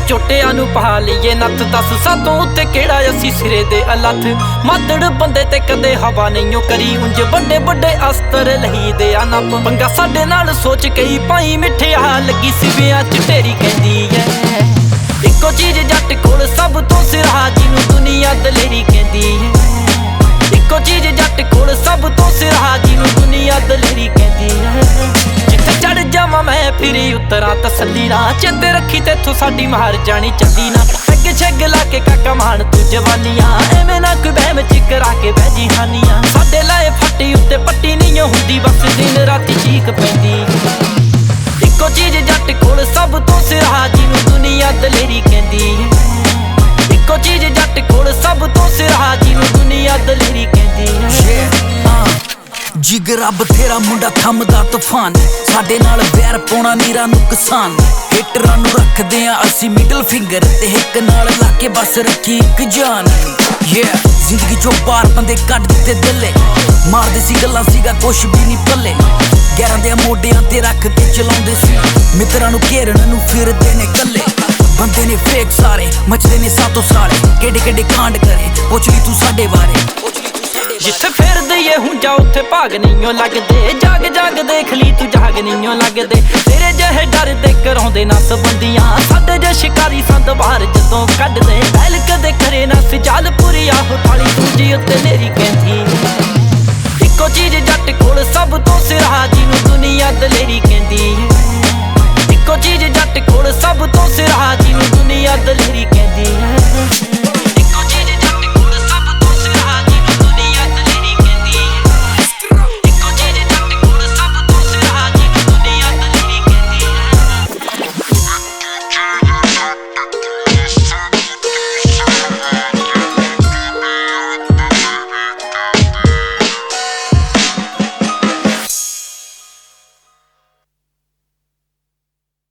ਝੋਟਿਆਂ ਨੂੰ ਪਾ ਲਈਏ ਨੱਥ। ਦੱਸ ਸਾਤੋਂ ਉੱਤੇ ਕਿਹੜਾ ਅਸੀਂ ਸਿਰੇ ਦੇ ਅਲੱਥ। ਮਾਦੜ ਬੰਦੇ ਤੇ ਕਦੇ ਹਵਾ ਨਹੀਂਓ ਕਰੀ, ਉਂਝ ਵੱਡੇ ਵੱਡੇ ਅਸਤਰ ਲਹੀਦੇ ਆ ਨੱਪ। ਪੰਗਾ ਸਾਡੇ ਨਾਲ ਸੋਚ ਕਈ ਪਾਈ ਮਿੱਠਿਆ, ਲੱਗੀ ਸਿਵਿਆਂ ਚ ਢੇਰੀ ਕਹਿੰਦੀ ਐ। ਇੱਕੋ ਚੀਜ਼ ਜੱਟ ਕੋਲ ਸਭ ਤੋਂ ਸਿਰਾ, ਜਿਹਨੂੰ ਦੁਨੀਆ ਦਲੇਰੀ ਕਹਿੰਦੀ ਐ। ਇੱਕੋ ਚੀਜ਼ ਜੱਟ ਕੋਲ ਸਭ ਤੋਂ ਸਿਰਾ, ਜਿਹਨੂੰ ਦੁਨੀਆ ਦਲੇਰੀ ਕਹਿੰਦੀ ਐ। ਜਿੱਥੇ ਚੜ ਜਾਵਾਂ ਮੈਂ ਫਿਰੀ ਉਤਰਾਂ ਤਸੱਲੀ ਨਾ, ਚੇਤੇ ਰੱਖੀ ਤੇਥੋਂ ਸਾਡੀ ਮਾਰ ਜਾਣੀ ਚੱਲੀ ਨਾ। ਅੱਗ ਛੱਗ ਲਾ ਕੇ ਕਾਕਾ ਮਾਣ ਤੂੰ ਜਵਾਨੀਆਂ, ਐਵੇਂ ਨਾ ਕੋਈ ਬਹਿਮ ਚ ਕਰਾ ਕੇ ਬਹਿ ਜੀ ਹਾਨੀਆਂ। ਸਾਡੇ ਲਾਏ ਫੱਟੀ ਉੱਤੇ ਪੱਟੀ ਨਹੀਂ ਹੁੰਦੀ, ਬਸ ਦਿਨ ਰਾਤੀ ਚੀਕ ਪੈਂਦੀ। ਇੱਕੋ ਚੀਜ਼ ਜੱਟ ਕੋਲ ਸਭ ਤੋਂ ਸਿਰਾ, ਜਿਹਨੂੰ ਦੁਨੀਆ ਦਲੇਰੀ ਕਹਿੰਦੀ ਹੈ। ਇੱਕੋ ਚੀਜ਼ ਜੱਟ ਕੋਲ ਸਭ ਤੋਂ ਸਿਰਾ, ਜਿਹਨੂੰ ਦੁਨੀਆ ਦਲੇਰੀ ਕਹਿੰਦੀ ਹੈ। ਜਿਗਰਾ ਬਥੇਰਾ ਮੁੰਡਾ ਥੰਮਦਾ ਤੂਫਾਨ, ਸਾਡੇ ਨਾਲ ਵੈਰ ਪਾਉਣਾ ਨੀਰਾ ਨੁਕਸਾਨ। ਹਿੱਟਰਾਂ ਨੂੰ ਰੱਖਦੇ ਆ ਅਸੀਂ ਮਿਡਲ ਫਿੰਗਰ, ਤੇ ਇੱਕ ਨਾਲ ਲਾ ਕੇ ਬਸ ਰੱਖੀ ਇੱਕ ਜਾਨ। ਜ਼ਿੰਦਗੀ ਚੋਂ ਬਾਹਰ ਬੰਦੇ ਕੱਢ ਦਿੱਤੇ ਦਿੱਲੇ, ਮਾਰਦੇ ਸੀ ਗੱਲਾਂ ਸੀਗਾ ਕੁਛ ਵੀ ਨਹੀਂ ਪੱਲੇ। ਗੈਰਾਂ ਦੇ ਮੋਢਿਆਂ ਤੇ ਰੱਖ ਕੇ ਚਲਾਉਂਦੇ ਸੀ, ਮਿੱਤਰਾਂ ਨੂੰ ਘੇਰਨ ਨੂੰ ਫਿਰਦੇ ਨੇ ਕੱਲੇ। ਬੰਦੇ ਨੇ ਫੇਕ ਸਾਰੇ, ਮਚਦੇ ਨੇ ਸਾਤੋਂ ਸਾਲੇ, ਕਿਹੜੇ ਕਿਹੜੇ ਕਾਂਡ ਕਰੇ ਪੁੱਛ ਲਈ ਤੂੰ ਸਾਡੇ ਬਾਰੇ। ਜਿੱਥੇ ਫਿਰਦੇ ਏ ਹੁਣ ਜਾ ਉੱਥੇ ਭਾਗ ਨਹੀਂਓ ਲੱਗਦੇ, ਜਾਗ ਜਾਗ ਦੇਖ ਲਈ ਤੂੰ ਜਾਗ ਨਹੀਂਓ ਲੱਗਦੇ। ਤੇਰੇ ਜਿਹੇ ਡਰਦੇ ਕਰਾਉਂਦੇ ਨਾ ਸੰਬੰਧੀਆਂ, ਸਾਡੇ ਜੇ ਸ਼ਿਕਾਰੀ ਸੰਦ ਬਾਹਰ ਜਦੋਂ ਕੱਢਦੇ। ਬੈਲ ਕਦੇ ਕਰੇ ਨਾ ਸਿਜਾਲ ਪੂਰੀ ਆਹੋ ਥਾਲੀ, ਦੂਜੀ ਉੱਤੇ ਨੇਰੀ ਕਹਿੰਦੀ। ਇੱਕੋ ਚੀਜ਼ ਜੱਟ ਕੋਲ ਸਭ ਤੋਂ ਸਿਰਾ, ਜਿਹਨੂੰ ਦੁਨੀਆ ਦਲੇਰੀ ਕਹਿੰਦੀ ਹੈ। ਇੱਕੋ ਚੀਜ਼ ਜੱਟ ਕੋਲ ਸਭ ਤੋਂ ਸਿਰਾ, ਜਿਹਨੂੰ ਦੁਨੀਆ ਦਲੇਰੀ ਕਹਿੰਦੀ।